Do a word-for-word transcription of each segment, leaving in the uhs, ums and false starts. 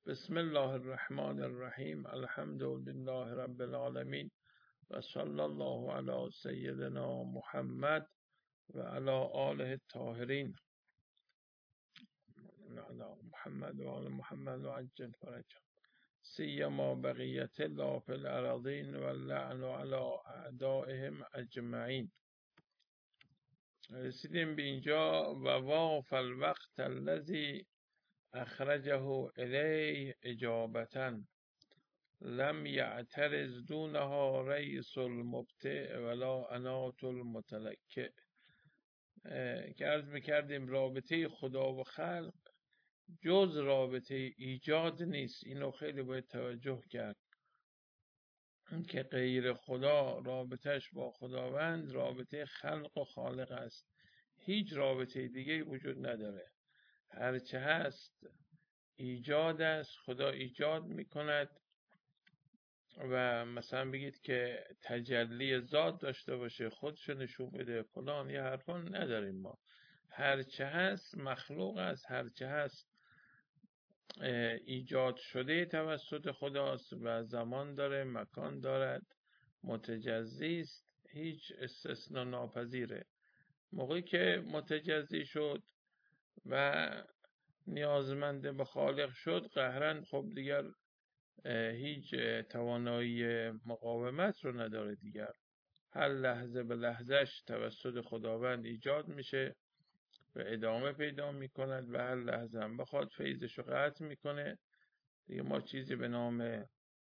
بسم الله الرحمن الرحیم. الحمد لله رب العالمین و صلی الله علی سیدنا محمد و علی آله الطاهرین علی محمد و آل محمد و عجل فرجهم سیما بقیت الله فی الارضین و اللعن علی اعدائهم اجمعین. رسیدیم به اینجا و واف الوقت الذی اخرجه الیه اجابتا لم یعترض دونها رئیس المبتع ولا انات المتلکع. که عرض میکردیم رابطه خدا و خلق جز رابطه ایجاد نیست. اینو خیلی باید توجه کرد که غیر خدا رابطش با خداوند رابطه خلق و خالق است، هیچ رابطه دیگه وجود نداره. هرچه هست ایجاد است، خدا ایجاد میکند. و مثلا بگید که تجلی ذات داشته باشه، خودشو نشون بده، فلان، یه حرفان نداریم ما. هرچه هست مخلوق است، هرچه هست ایجاد شده توسط خداست و زمان داره، مکان دارد، متجزی است، هیچ استثناء ناپذیره. موقعی که متجزی شد و نیازمند به خالق شد قهرن، خب دیگر هیچ توانایی مقاومت رو نداره دیگر. هر لحظه به لحظهش توسط خداوند ایجاد میشه و ادامه پیدا میکند و هر لحظه هم بخواد فیضش رو قطع میکنه دیگه. ما چیزی به نام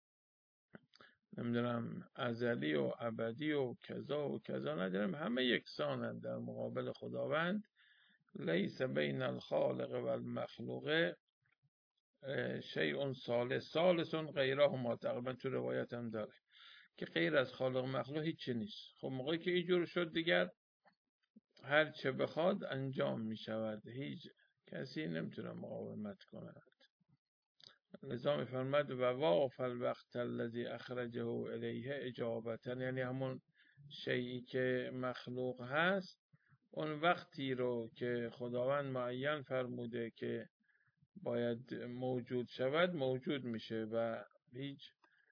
نمیدونم ازلی و ابدی و کذا و کذا نداریم، همه یکسانند در مقابل خداوند. لیس بین الخالق و المخلوق شیء ثالث ثالث غیرهما. تقریبا تو روایت هم داره که غیر از خالق و مخلوق هیچی نیست. خب موقعی که اینجور شد دیگر هر چه بخواد انجام می شود، هیچ کسی نمیتونه مقاومت کند. لذا می فرمد و واف الوقت الذی اخرجه الیه اجابتا، یعنی همون شیئی که مخلوق هست اون وقتی رو که خداوند معین فرموده که باید موجود شود موجود میشه و هیچ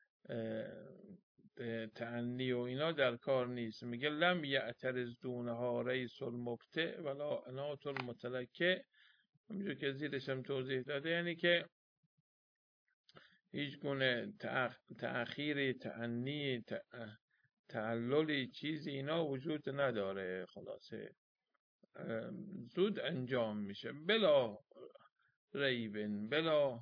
تعنی و اینا در کار نیست. میگه لم یعترض دونها رئیس المبتع ولا انات المتلکع. همینجور که زیرش هم توضیح داده، یعنی که هیچ گونه تأخیری، تعنی، تعللی، چیزی اینا وجود نداره. خلاصه زود انجام میشه بلا ریبن، بلا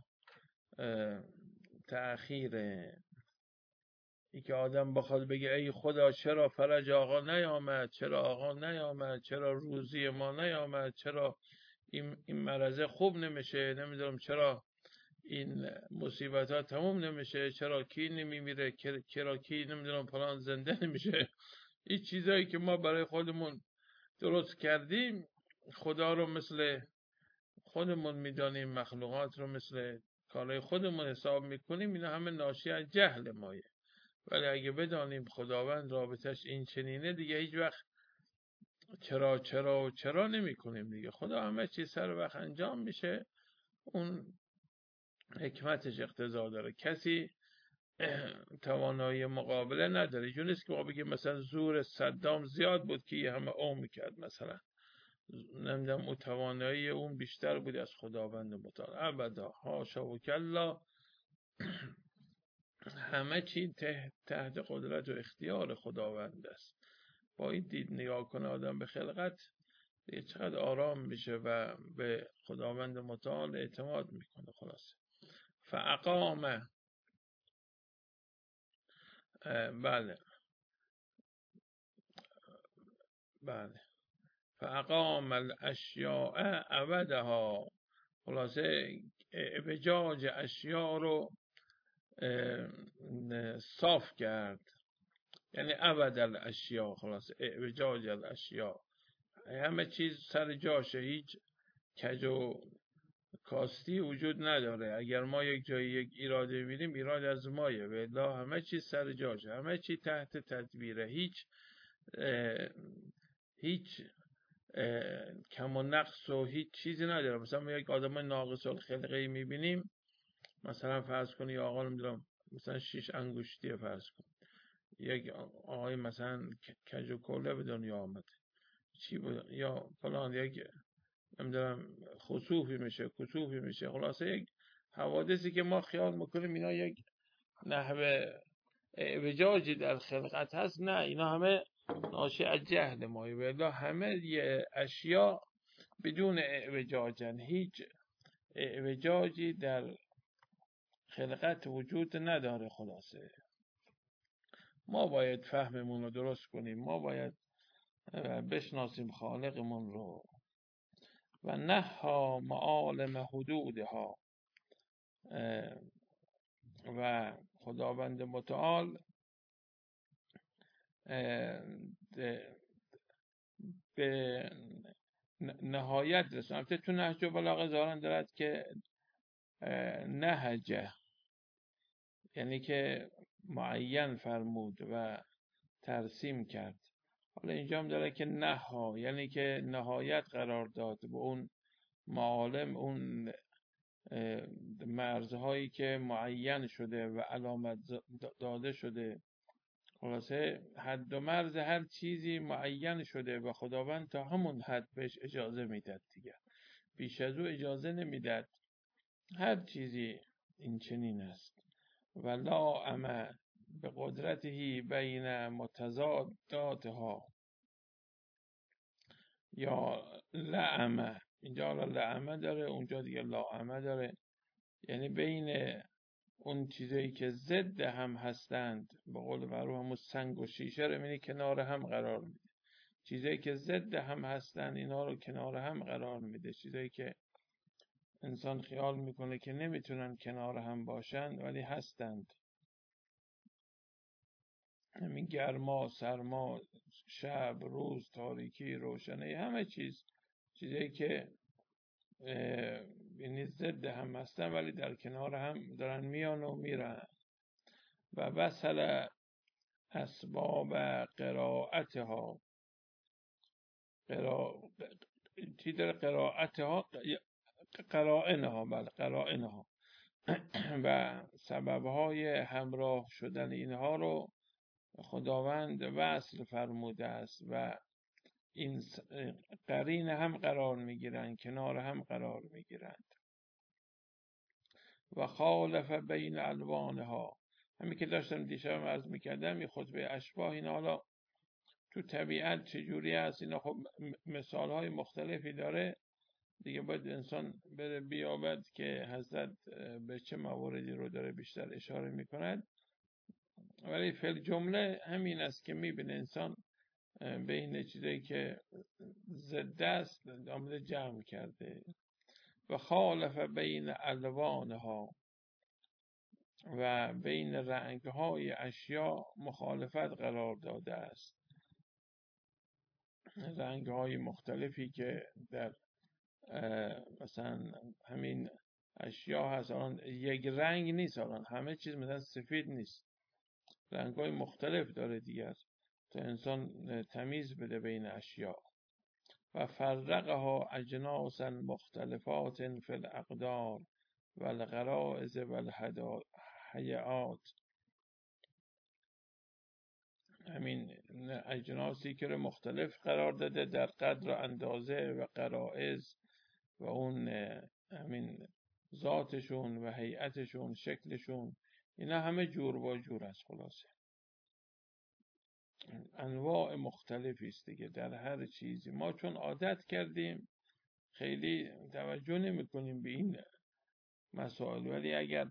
تأخیر. ای که آدم بخواد بگه ای خدا چرا فرج آقا نیامد، چرا آقا نیامد، چرا روزی ما نیامد، چرا این, این مرضه خوب نمیشه، نمیدونم چرا این مصیبت ها تموم نمیشه، چرا کی نمیمیره، چرا کی نمیدونم فلان زنده نمیشه. این چیزایی که ما برای خودمون درست کردیم خدا رو مثل خودمون میدانیم، مخلوقات رو مثل کارهای خودمون حساب میکنیم، اینا همه ناشی از جهل مایه. ولی اگه بدانیم خداوند رابطش این چنینه دیگه هیچ وقت چرا چرا و چرا نمی کنیم دیگه. خدا همه چیز سر وقت انجام میشه، اون حکمتش اقتضا داره. کسی توانایی مقابله نداره. جون نیست که ما بگیم مثلا زور صدام زیاد بود که یه همه او میکرد، مثلا نمیدونم او توانایی اون بیشتر بود از خداوند متعال. ابدا حاشا و کلا. همه چی تحت قدرت و اختیار خداوند است. با این دید نگاه کنه آدم به خلقت دیگه چقدر آرام میشه و به خداوند متعال اعتماد میکنه. خلاص فاقام، بله بله فاقام الاشیاء عودها. خلاصه اعوجاج اشیاء رو صاف کرد، یعنی عود الاشیاء. خلاصه اعوجاج الاشیاء، همه چیز سر جاشه، هیچ کج و کاستی وجود نداره. اگر ما یک جایی یک ایراده میبینیم ایراد از مایه، و الا همه چیز سر جاشه، همه چیز تحت تدبیره، هیچ اه هیچ اه کم و نقص و هیچ چیزی نداره. مثلا یک آدم ناقص الخلقه میبینیم مثلا فرض کنی یا آقا نمیدونم مثلا شیش انگشتی فرض کن، یک آقای مثلا کج و کوله به دنیا آمده، چی بود یا فلان، یک نمیدونم خسوفی میشه کسوفی میشه، خلاصه یک حوادثی که ما خیال میکنیم اینا یک نحوه اعوجاجی در خلقت هست، نه، اینا همه ناشی از جهل مایی. ولی همه یه اشیا بدون اعوجاجن، هیچ اعوجاجی در خلقت وجود نداره. خلاصه ما باید فهممون رو درست کنیم، ما باید بشناسیم خالقمون رو و نها معالم حدودها. و خداوند متعال به نهایت رسوند. تو نهج البلاغه ظاهرا دارد که نهجه یعنی که معین فرمود و ترسیم کرد. حالا اینجا هم داره که نها یعنی که نهایت قرار داد به اون معالم، اون مرزهایی که معین شده و علامت داده شده. خلاصه حد و مرز هر چیزی معین شده و خداوند تا همون حد بهش اجازه میداد دیگه، بیش از او اجازه نمیداد. هر چیزی این چنین است. و لا اما به قدرته بین متضاداتها، یا لعمه، اینجا لعمه داره اونجا دیگه لاعمه داره، یعنی بین اون چیزایی که ضد هم هستند، به قول معروف همون سنگ و شیشه رو می‌بینی کنار هم قرار میده. چیزایی که ضد هم هستند اینا رو کنار هم قرار میده. چیزایی که انسان خیال میکنه که نمیتونن کنار هم باشند ولی هستند، همین گرما، سرما، شب، روز، تاریکی، روشنی، همه چیز چیزایی که یعنی ضد هم هستن ولی در کنار هم دارن میان و میرن. و وصل اسباب قرائتها، قرا... چی داره قرائتها، قرائنها، بله قرائنها و سببهای همراه شدن اینها رو خداوند وصل فرموده است و این قرین هم قرار میگیرند، کنار هم قرار میگیرند. و خالف بین الوانها، همین که داشتم دیشب عرض میکردم این خطبه اشباح، این حالا تو طبیعت چجوری هست اینا خب مثال های مختلفی داره دیگه، باید انسان بره بیابد که حضرت به چه مواردی رو داره بیشتر اشاره میکند. ولی فی جمله همین است که میبینه انسان بین چیزایی که ضد است آمده جمع کرده. و خالف بین الوانها، و بین رنگهای اشیا مخالفت قرار داده است. رنگهای مختلفی که در مثلا همین اشیا هست، آن یک رنگ نیست، آن همه چیز مثلا سفید نیست، رنگهای مختلف داره دیگر تا انسان تمیز بده بین اشیا. و فرقها اجناسا مختلفات فی الاقدار و الغرائز و الحیات، همین اجناسی که رو مختلف قرار داده در قدر و اندازه و غرائز و اون همین ذاتشون و هیئتشون، شکلشون، اینا همه جور با جور است. خلاصه انواع مختلفی است دیگه در هر چیزی. ما چون عادت کردیم خیلی توجه نمی کنیم به این مسائل، ولی اگر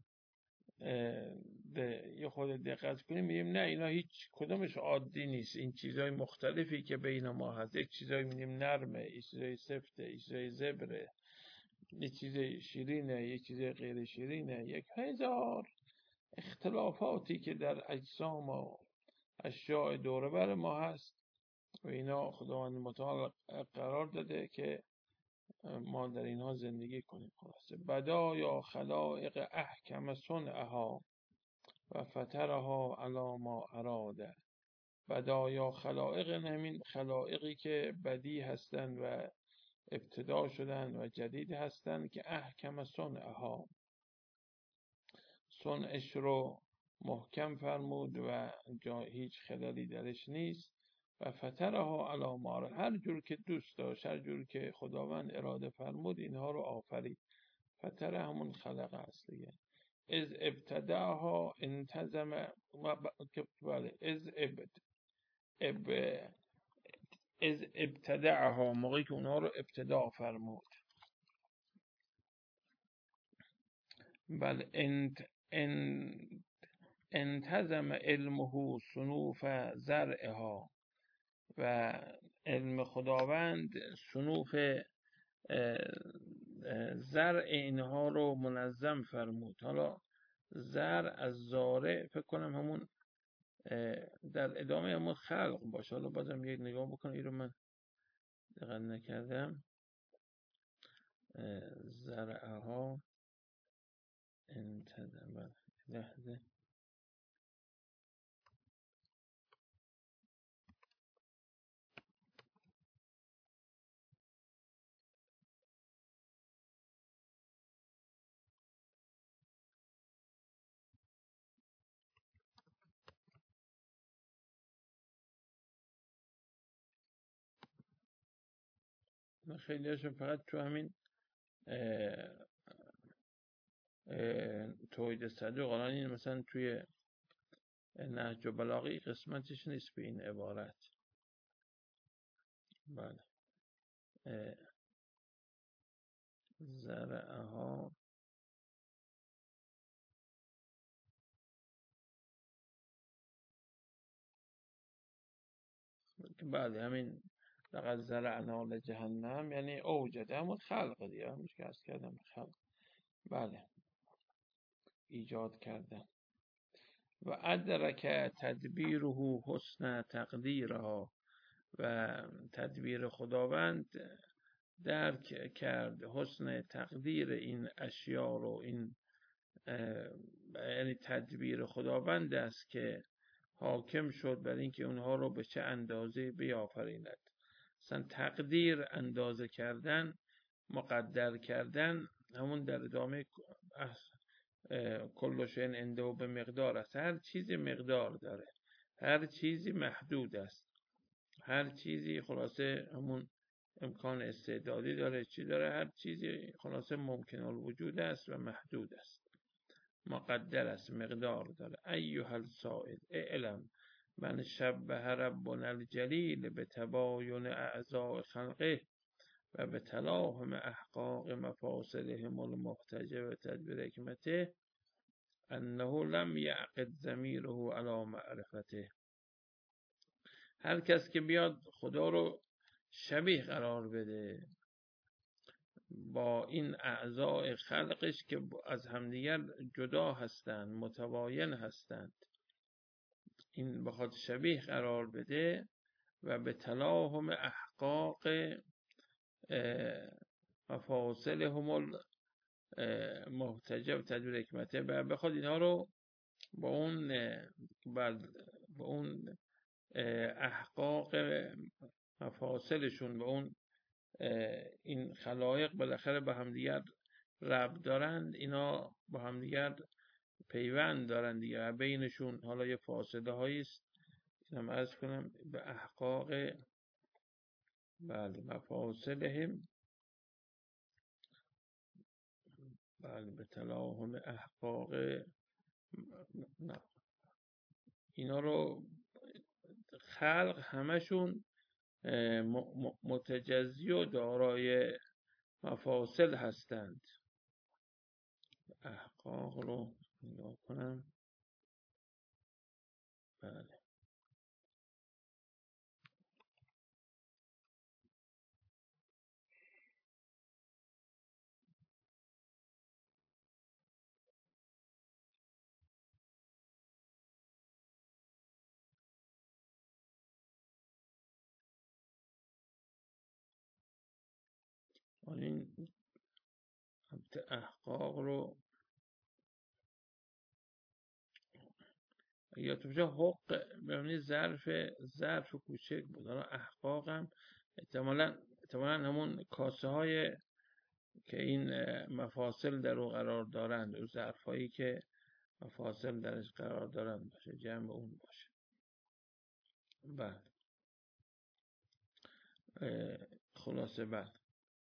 یه خود دقت کنیم میگیم نه اینا هیچ کدومش عادی نیست. این چیزهای مختلفی که بین ما هست، یک چیزایی میگیم نرمه، یک چیزای سفته، یک چیزای زبره، یک چیز شیرینه، یک چیز غیر شیرینه، یک هزار اختلافاتی که در اجسام و اشیاء دور بر ما هست و اینا خداوند متعال قرار داده که ما در اینها زندگی کنیم. خلاصه بدا یا خلائق احکم صنعها و فترها علی ما اراده. بدا یا خلائق، همین خلائقی که بدی هستند و ابتدا شدن و جدید هستند که احکم صنعها، صنعش رو محکم فرمود و جا هیچ خلالی درش نیست. و فترها علی ما، هر جور که دوست داشت، هر جور که خداوند اراده فرمود اینها رو آفرید. فتره همون خلق است دیگه. از ابتداها انتظم، بله از ابت اب از ابتداها، موقعی که اونها رو ابتدا فرمود. بله انت ان انتظم علمه صنوف زرعها، و علم خداوند صنوف زرع اینها رو منظم فرمود. حالا زرع از زارع فکر کنم همون در ادامه همون خلق باشه. حالا بازم یک نگاه بکنم، این رو من دقت نکردم. زرعها انتظم، لحظه خیلی هاشون فقط تو همین توحید صدوق، الان این مثلا توی نهج بلاغی قسمتش نیست به این عبارت. بله زرعها بله همین لقد زرعنا لجهنم یعنی اوجده، همون خلق دیگه، همونش که عرض کردم خلق. بله ایجاد کردن. و ادرک تدبیره حسن تقدیرها، و تدبیر خداوند درک کرد حسن تقدیر این اشیا رو. این یعنی تدبیر خداوند است که حاکم شد بر اینکه اونها رو به چه اندازه بیافریند. مثلا تقدیر اندازه کردن، مقدر کردن، همون در ادامه کل شیء عنده به مقدار است. هر چیزی مقدار داره، هر چیزی محدود است، هر چیزی خلاصه همون امکان استعدادی داره، چی داره، هر چیزی خلاصه ممکن الوجود است و محدود است، مقدر است، مقدار داره. ایها السائل اعلم من شبه ربنا الجلیل به تباین اعضاء خلقه و به تلاهم احقاق مفاصلهم المحتجه و تدبیر حکمته انه لم یعقد ضمیره علی معرفته. هر کس که بیاد خدا رو شبیه قرار بده با این اعضاء خلقش که از همدیگر جدا هستند، متباین هستند، این بخواد شبیه قرار بده و به تلاهم احقاق مفاصلهم المحتجه و تدبیر حکمته، و بخواد اینها رو با اون با اون احقاق مفاصلشون، با اون این خلایق بالاخره به همدیگر ربط دارند، اینا با همدیگر پیوند دارند دیگه، بینشون حالا یه فاصله هایی است، اینم عرض کنم به احقاق بله مفاصلهم، بله به تلاهم احقاق، نه اینا رو خلق همشون متجزی و دارای مفاصل هستند. احقاق رو نگاه کنم. بله این احقاق رو یا تو بشه حق ببینید ظرف ظرف کوچک بود. حالا احقاق هم احتمالاً احتمالاً همون کاسه های که این مفاصل در او قرار دارند و ظرف هایی که و فاصل درش قرار دارن باشه، جمع اون باشه. بعد خلاصه بعد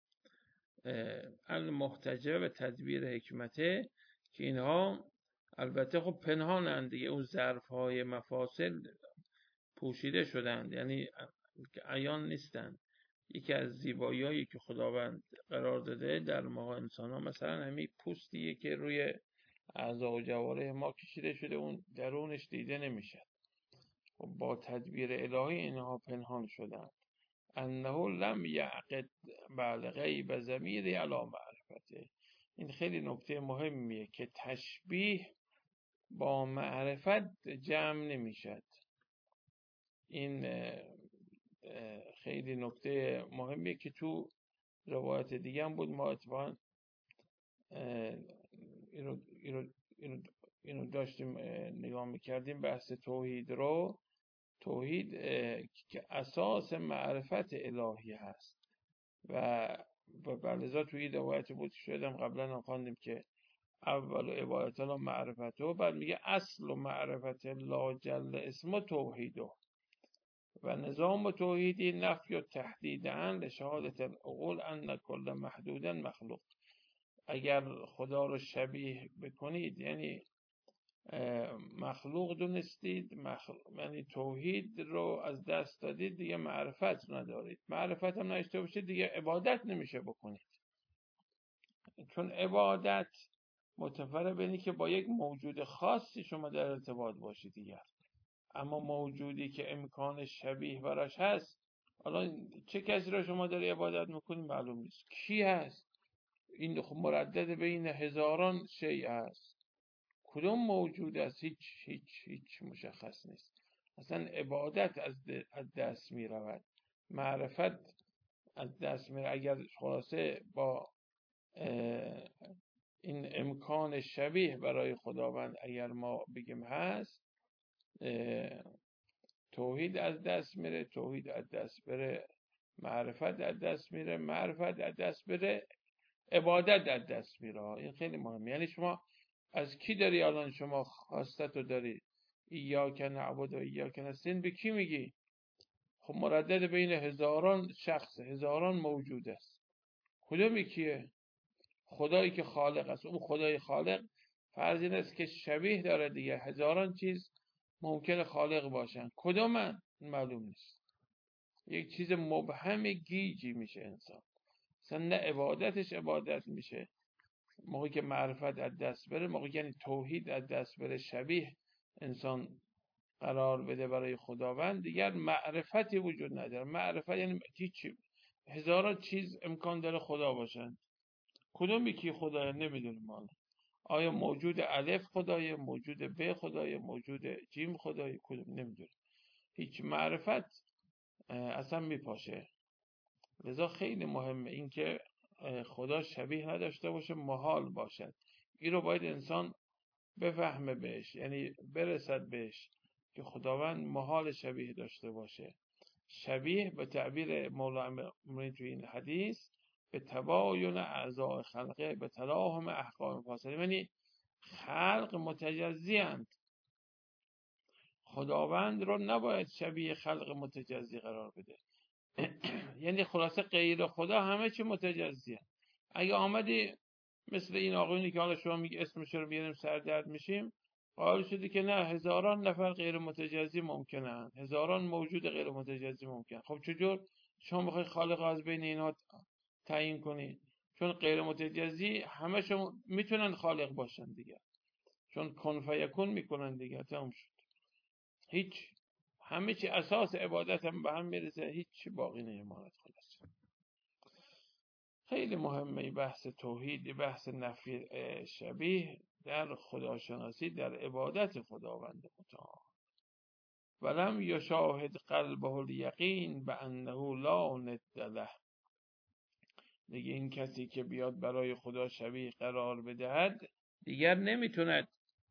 المحتجبه به تدبیر حکمته، که اینها البته خب پنهانند دیگه، اون ظرف های مفاصل پوشیده شدند، یعنی عیان نیستند. یکی از زیبایی هایی که خداوند قرار داده در ما انسان ها مثلا همین پوستیه که روی اعضا و جوارح ما کشیده شده، اون درونش دیده نمیشه. با تدبیر الهی اینها پنهان شدند. انه لم یعقد بعد غیب ضمیری علی معرفته. این خیلی نکته مهمیه که تشبیه با معرفت جمع نمیشد. این خیلی نکته مهمیه که تو روایت دیگه هم بود، ما اتفاقا اینو, اینو, اینو, اینو داشتیم نگاه میکردیم بحث توحید رو. توحید که اساس معرفت الهی هست و بلذا توی روایت بود شدم قبلا هم خواندیم که اول عبادت الله معرفته، و بعد میگه اصل و معرفت الله جل اسم توحیده و نظام توحیدی نفی و تهدیدن لشهادت العقول ان کل محدود مخلوق. اگر خدا رو شبیه بکنید یعنی مخلوق دونستید، مخلوق یعنی توحید رو از دست دادید، دیگه معرفت ندارید. معرفت هم نداشته باشید دیگه عبادت نمیشه بکنید، چون عبادت متفرق بینی که با یک موجود خاصی شما در ارتباط باشید دیگر. اما موجودی که امکان شبیه براش هست، حالا چه کسی رو شما داری عبادت میکنید معلوم نیست کی هست، این مردد بین هزاران شیء هست، کدوم موجود است هیچ هیچ هیچ مشخص نیست. اصلا عبادت از دست می رود، معرفت از دست می رود. اگر خلاصه با این امکان شبیه برای خداوند اگر ما بگیم هست، توحید از دست میره، توحید از دست بره معرفت از دست میره، معرفت از دست بره عبادت از دست میره. این خیلی مهمه. یعنی شما از کی داری الان شما خواستت رو داری ایاک نعبد و ایاک نستعین، به کی میگی؟ خب مردد بین هزاران شخص، هزاران موجود است، کدومی کیه؟ خدایی که خالق است. اون خدای خالق فرض این است که شبیه داره دیگه، هزاران چیز ممکن خالق باشن، کدوم من معلوم نیست. یک چیز مبهم گیجی میشه انسان، اصلا نه عبادتش عبادت میشه موقعی که معرفت از دست بره، موقعی یعنی توحید از دست بره، شبیه انسان قرار بده برای خداوند، دیگر معرفتی وجود نداره. معرفت یعنی هیچی، هزاران چیز امکان داره خدا باشن، کدوم یکی خدای نمیدونیم ما. آیا موجود الف خدای، موجود ب خدای، موجود جیم خدای، کدوم نمیدونیم. هیچ معرفت اصلا میپاشه. لذا خیلی مهمه این که خدا شبیه نداشته باشه، محال باشد. این رو باید انسان بفهمه بهش، یعنی برسد بهش که خداوند محال شبیه داشته باشه. شبیه به تعبیر مولانا امین تو این حدیث به تباین اعضاء خلقه به تلاهم احکام فاصله، یعنی خلق متجزی اند، خداوند رو نباید شبیه خلق متجزی قرار بده. یعنی خلاصه غیر خدا همه چی متجزیه. اگه آمدی مثل این آقایونی که حالا شما میگه اسمش رو بیاریم سردرد میشیم، قائل شدی که نه هزاران نفر غیر متجزی ممکنه، هزاران موجود غیر متجزی ممکنه. خب چجور شما بخوای خالق از بین اینها تعیین کنی؟ چون غیر متجزی همه شما میتونن خالق باشن دیگه، چون کن فیکون میکنن دیگه، تمام شد. هیچ همه چی اساس عبادت هم به هم میرسه، هیچ باقی نمیماند. خلاص خیلی مهمه بحث توحید، بحث نفی شبیه در خداشناسی، در عبادت خداوند متعال. ولم یشاهد قلبه الیقین بانه لا ند له. دیگه این کسی که بیاد برای خدا شبیه قرار بدهد دیگر نمیتوند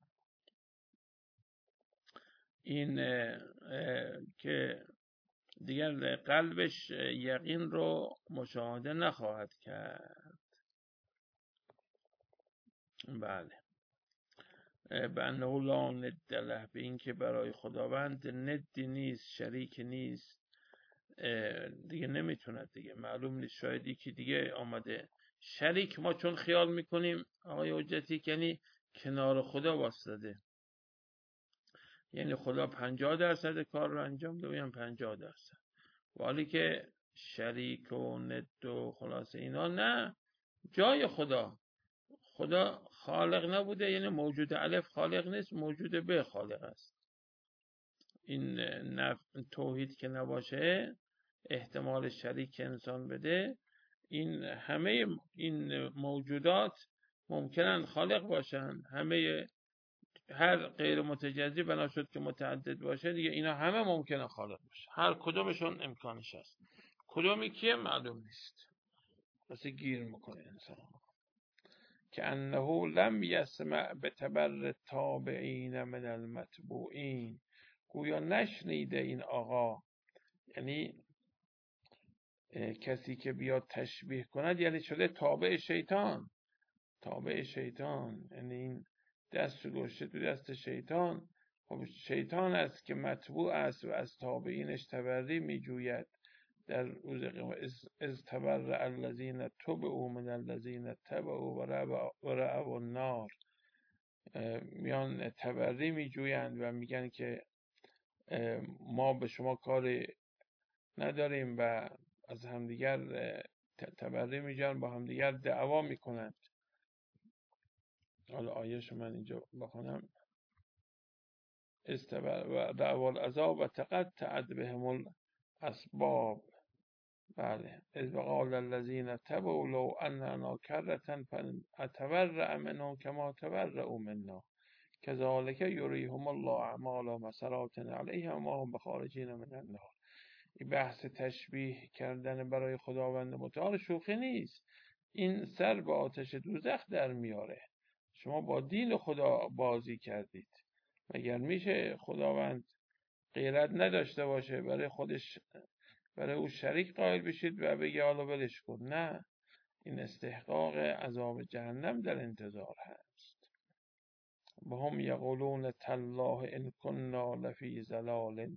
این اه اه که دیگر قلبش یقین رو مشاهده نخواهد کرد. بله. به انه لا ند له، به این که برای خداوند ندی نیست، شریک نیست، دیگه نمیتوند دیگه، معلوم نیست، شاید یکی دیگه آمده شریک. ما چون خیال میکنیم آقای حجتی یعنی کنار خدا واسطه، یعنی خدا پنجاه درصد کار رو انجام ده و پنجاه درصد، ولی که شریک و ند و خلاصه اینا نه، جای خدا، خدا خالق نبوده، یعنی موجود الف خالق نیست، موجود به خالق است. این نف... توحید که نباشه، احتمال شریک انسان بده، این همه این موجودات ممکنن خالق باشن، همه هر غیر متجزی بنا شد که متعدد باشه دیگه، اینا همه ممکنه خالق باشه، هر کدومشون امکانش هست، کدومی کیه معلوم نیست، پس گیر میکنه انسان. که انه لم یسمع به تبر تابعین من المتبوعین، گویا نشنیده این آقا، یعنی کسی که بیاد تشبیه کند یعنی شده تابع شیطان، تابع شیطان یعنی این دست گوشه تو دست شیطان. خب شیطان است که متبوع است و از تابعینش تبری می جوید. در روز قیامت از تبرأ الذین تبعوا من الذین تبعوا و رأوا النار، میان تبری می جویند و میگن که ما به شما کاری نداریم و از همدیگر تبری می جویند، با همدیگر دعوا می کنند. حالا آیه‌شو من اینجا بخونم. استبر و دعوا العذاب و تقطعت بهم الاسباب. بله، اذ قال الذين تبعوا لو ان لنا كرة فنتبرأ منهم كما تبرأوا منا كذلك يريهم الله اعمالهم حسرات عليهم وما هم بخارجين من النار. این بحث تشبیه کردن برای خداوند متعال شوخی نیست، این سر به آتش دوزخ در میاره. شما با دین خدا بازی کردید، مگر میشه خداوند غیرت نداشته باشه برای خودش، برای او شریک قائل بشید و بگه حالا ولش کن؟ نه، این استحقاق عذاب جهنم در انتظار هست. و هم یقولون تالله ان كنا لفی ضلال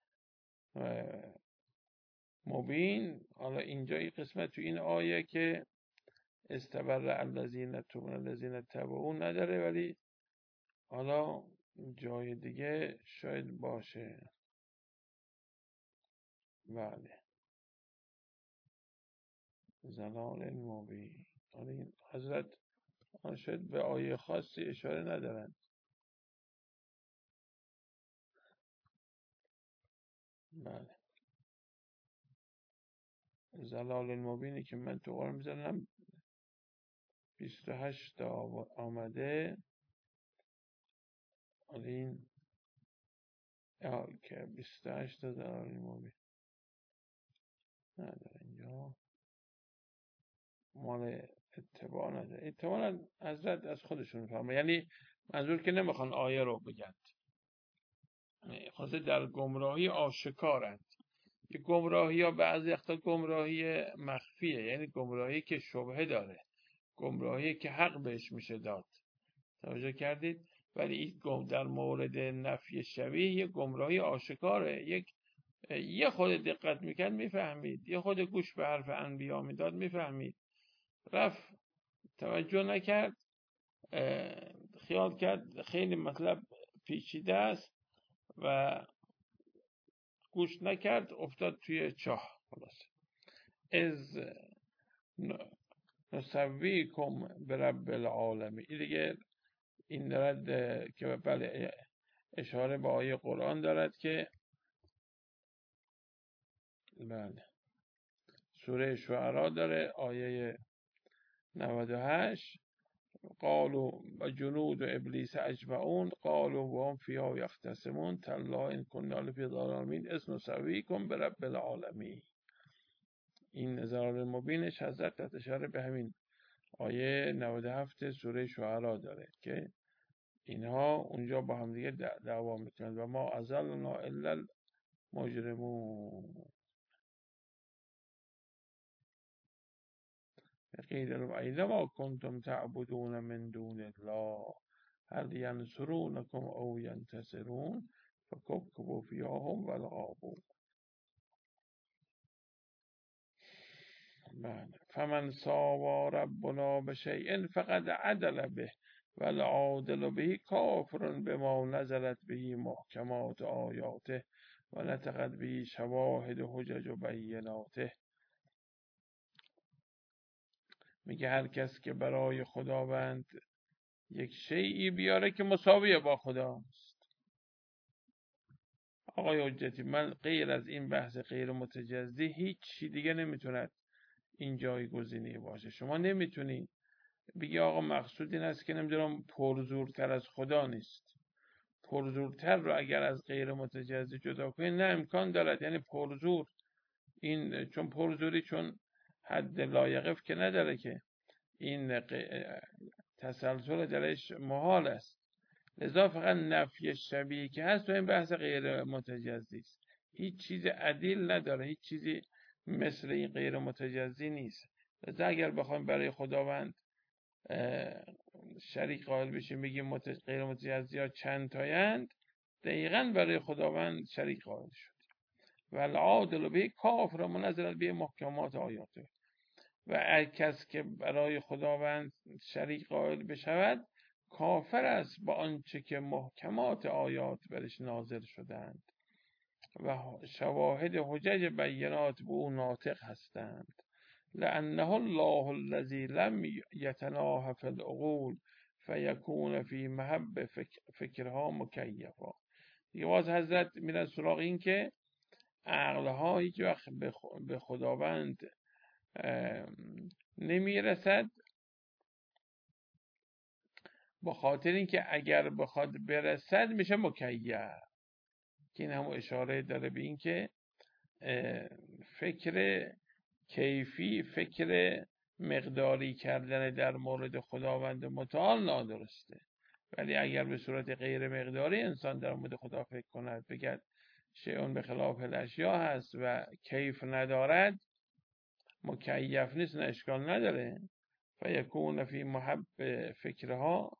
مبین. حالا اینجا این قسمت تو این آیه که استبرأ الذین تبعوا الذین تبعوا نداره، ولی حالا جای دیگه شاید باشه. بله، ضلال مبین. حالا این حضرت شاید به آیه خاصی اشاره ندارن. بله، ضلال المبینی که من تو قرآن میزنم بیست و هشت آمده. حالا این که بیست و هشت ضلال المبین نداره اینجا، مال اتباع نداره. اتباع حضرت از خودشون فهمه، یعنی منظور که نمیخوان آیه رو بگن، خاصه در گمراهی آشکارند. یه گمراهی ها بعضی وقتا گمراهی مخفیه، یعنی گمراهی که شبهه داره، گمراهی که حق بهش میشه داد، توجه کردید؟ ولی این در مورد نفی شبیه یه گمراهی آشکاره. یک یه خود دقت میکرد میفهمید، یه خود گوش به حرف انبیا میداد میفهمید، رفت توجه نکرد، خیال کرد خیلی مطلب پیچیده است و گوش نکرد، افتاد توی چاه. خلاص از نسویکم برب العالمین، این دیگه این دارد که بله اشاره به آیه قرآن دارد که بله سوره شعراء داره آیه نود و هشت. قالوا و جنود و ابلیس اجمعون قالوا و هم فیها یختصمون تالله ان کنا لفی ضلال مبین اذ نسویکم برب العالمین. این ضلال مبینش حضرت اشاره به همین آیه نود و هفت سوره شعراء داره که اینها اونجا با هم دیگه دعوا میکنند و ما اضلنا الا المجرمون. قیل لهم اینما کنتم تعبدون من دون الله هل ینصرونکم او ینتصرون فکبکبوا فیهم والغابون. فمن ساوی ربنا بشیء فقد عدل به والعادل به کافر بما نزلت به محکمات آیاته و نطقت به شواهد حجج و بیناته. میگه هر کس که برای خداوند یک شیئی بیاره که مساوی با خداست. آقای حجتی، من غیر از این بحث غیر متجزی هیچ چی دیگه نمیتوند این جایگزینی باشه. شما نمیتونی بگی آقا مقصود این است که نمیدونم پرزورتر از خدا نیست. پرزورتر رو اگر از غیر متجزی جدا کنی نه امکان دارد. یعنی پرزور این چون پرزوری چون حد لایقف که نداره که این تسلسل درش محال است. لذا فقط نفی شبیه که هست و این بحث غیر متجزی است. هیچ چیز عدیل نداره، هیچ چیزی مثل این غیر متجزی نیست. لذا اگر بخوایم برای خداوند شریک قائل بشیم بگیم مت... غیر متجزی ها چند تایند، دقیقاً برای خداوند شریک قائل شد. و العادل به کافر منزل به محکمات آیاته. و هر کس که برای خداوند شریک قائل بشود کافر است با آنچه که محکمات آیات برش نازل شدند و شواهد حجج بینات به او ناطق هستند. لأنه الله الذي لم يتناهى في العقول فيكون في محب فکرها مکیفا. دیگه باز حضرت میرن سراغ این که عقلها هیچ وقت به خداوند نمیرسد، با خاطر اینکه اگر بخواد برسد میشه مکیف. که این هم اشاره داره به این که فکر کیفی، فکر مقداری کردن در مورد خداوند متعال نادرسته. ولی اگر به صورت غیر مقداری انسان در مورد خدا فکر کند، بگد شیء به خلاف الاشیاء هست و کیف ندارد، مکیف نیست، نه اشکال نداره. فیکون فی محب فکرها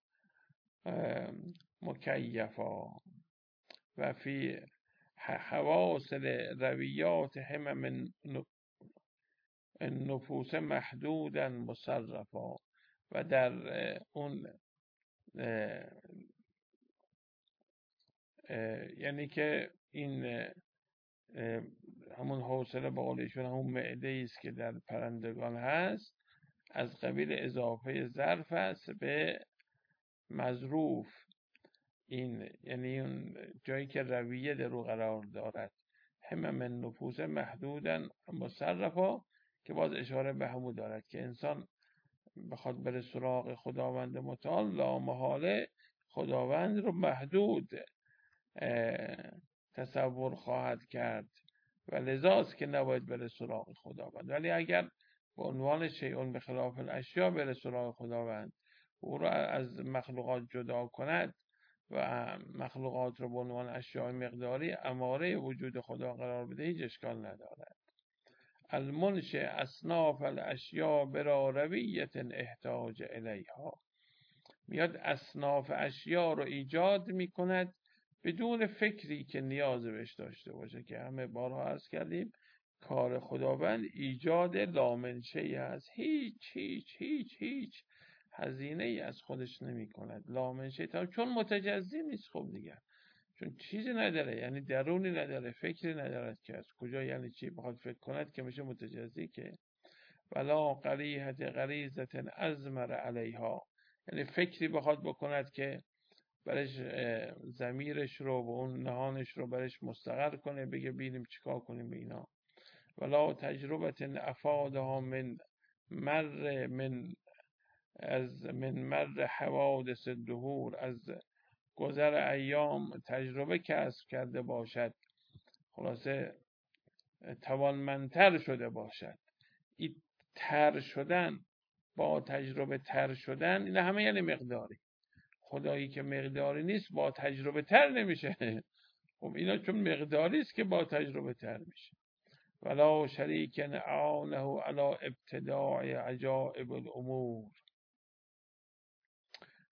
مکیفا و فی حواصل رویات همم نفوس محدودا مصرفا. و در اون یعنی که این همون حوصله با قولشون همون معده است که در پرندگان هست، از قبیل اضافه ظرف است به مظروف. این یعنی اون جایی که رویه در او قرار دارد. همم نفوس محدودا مصرفا، که باز اشاره به همو دارد که انسان بخواد بره سراغ خداوند متعال لامحاله خداوند رو محدود تصور خواهد کرد و لذاست که نباید بره سراغ خداوند. ولی اگر به عنوان شیء به خلاف الاشیاء بره سراغ خداوند، او رو از مخلوقات جدا کند و مخلوقات رو به عنوان اشیاء مقداری اماره وجود خدا قرار بده، هیچ اشکال ندارد. المنشئ اصناف الاشیاء برا رویت احتاج الیها. میاد اصناف اشیاء رو ایجاد میکند بدون فکری که نیاز بهش داشته باشه، که همه بارها عرض کردیم کار خداوند ایجاد لامنشئی است. هیچ هیچ هیچ هیچ هزینه ای از خودش نمی کند. لامنشئی تا چون متجزی نیست. خب دیگه چون چیزی نداره، یعنی درونی نداره، فکری ندارد که از کجا یعنی چی بخواد فکر کند که میشه متجزی. که ولا قریحت غریزت ازمر علیها، یعنی فکری بخواد بکند که برش ضمیرش رو و اون نهانش رو برش مستقر کنه، بگه بینیم چیکار کنیم به اینا. ولا تجربه افادها من مر من از من مر حوادث الدهور، از گذر ایام تجربه کسب کرده باشد، خلاصه توانمندتر شده باشد. این تر شدن با تجربه تر شدن این همه یعنی مقداری. خدایی که مقداری نیست با تجربه تر نمیشه. خب اینا چون مقداری است که با تجربه تر میشه. ولا شریک اعانه علی ابتداع عجائب الامور.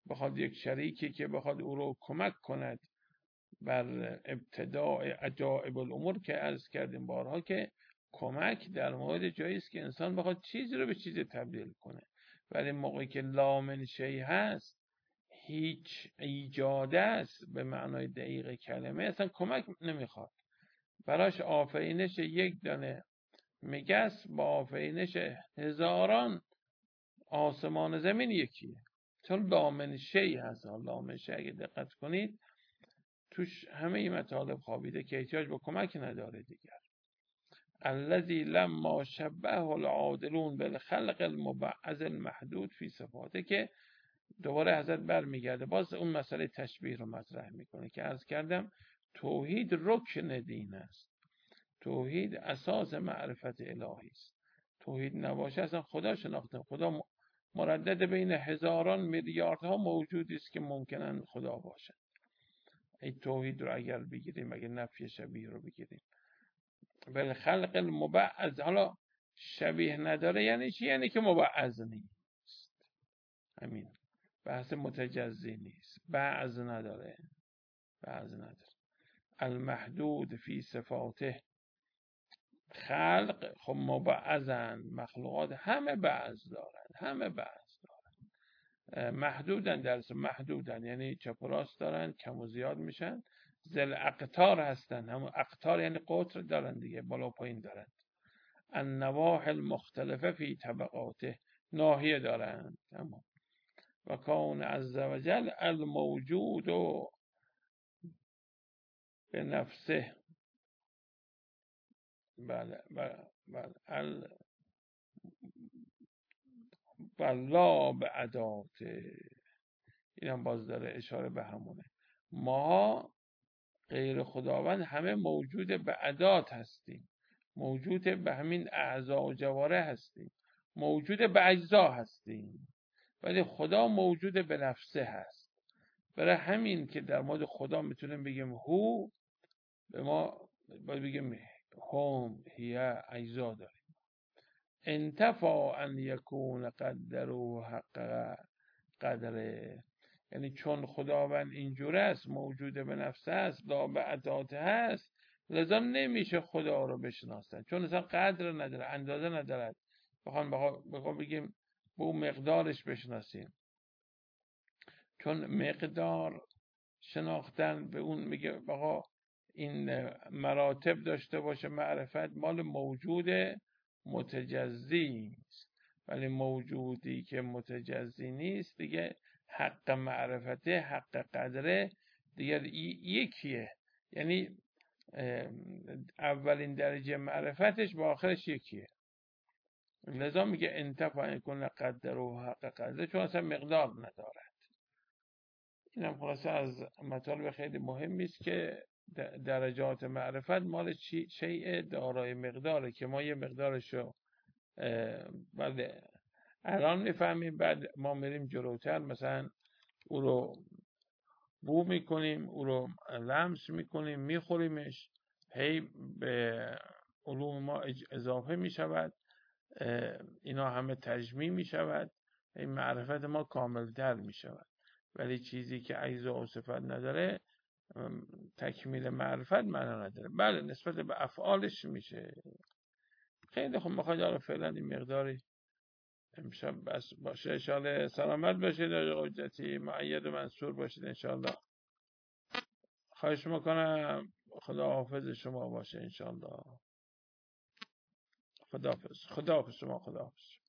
بخواد یک شریکی که بخواد او رو کمک کند بر ابتداء عجائب الامور که عرض کردیم بارها که کمک در مورد جایی است که انسان بخواد چیزی رو به چیزی تبدیل کنه، ولی موقعی که لا من شیء هست، هیچ ایجاده است به معنای دقیق کلمه، اصلا کمک نمیخواد. براش آفرینش یک دانه مگس با آفرینش هزاران آسمان زمین یکیه، چون لا من شیء هست. لا من شیء اگه دقت کنید توش همه این مطالب خوابیده که احتیاج به کمک نداره دیگر. الذی لما شبه العادلون بالخلق المبعض المحدود فی صفاته، که دوباره حضرت برمیگرده باز اون مسئله تشبیه رو مطرح میکنه که عرض کردم توحید رکن دین است، توحید اساس معرفت الهی است. توحید نباشه اصلا خدا شناخته، خدا مردد بین هزاران میلیاردها موجودی است که ممکنن خدا باشن. این توحید رو اگر بگیریم، اگر نفی شبیه رو بگیریم، بل خلق المبعض، حالا شبیه نداره یعنی چی؟ یعنی که مبعض نیست. همین بحث متجزی نیست، بعض نداره، بعض نداره. المحدود فی صفاته، خلق خب مبعضن، مخلوقات همه بعض دارن، همه بعض دارن، محدودن، درس محدودن یعنی چپ و راست دارن، کم و زیاد میشن. ذل اقطار هستن، همون اقطار یعنی قطر دارن دیگه، بالا پایین دارن. النواحی المختلفه فی طبقاته، ناحیه دارن. تمام. و کون عز وجل الموجود به نفسه، بله بله ال بلا به عداته، این هم باز داره اشاره به همونه. ما غیر خداوند همه موجود به عدات هستیم، موجود به همین اعضا و جواره هستیم، موجود به اجزا هستیم، ولی خدا موجود به نفسه هست. برای همین که در مورد خدا میتونیم بگیم هو، به ما باید بگیم هم، هیه، اجزا داریم. انتفا ان یکون قدره حق قدره، یعنی چون خداوند اینجوره است، موجود به نفسه است، لا به عداته هست، لذا نمیشه خدا رو بشناسن، چون اصلا قدر نداره، اندازه ندارد. بخوام بخوام بگیم به اون مقدارش بشناسیم، چون مقدار شناختن به اون میگه بقا این مراتب داشته باشه، معرفت مال موجود متجزی است، ولی موجودی که متجزی نیست دیگه حق معرفته، حق قدره دیگه یکیه، یعنی اولین درجه معرفتش با آخرش یکیه. لذا میگه انتفاع کن قدر و حق قدره، چون اصلا مقدار ندارد. این هم خلاصه از مطالب خیلی مهمی است که درجات معرفت مال شیء دارای مقداره، که ما یه مقدارشو بله الان میفهمیم، بعد ما میریم جلوتر مثلا او رو بو میکنیم، او رو لمس میکنیم، میخوریمش، هی به علوم ما اضافه میشود، اینا همه تجمیع میشود، این معرفت ما کاملتر میشود. ولی چیزی که اجزا و صفت نداره تکمیل معرفت معنا نداره. بله نسبت به افعالش میشه. خیلی خوب، میخواید حالا فعلا این مقداری امشب بس باشه. انشاءالله سلامت باشید، حجتی مؤید و منصور باشید انشاءالله. خواهش میکنم، خدا حافظ شما باشه انشاءالله. خدا حافظ، خدا حافظ شما، خدا حافظ.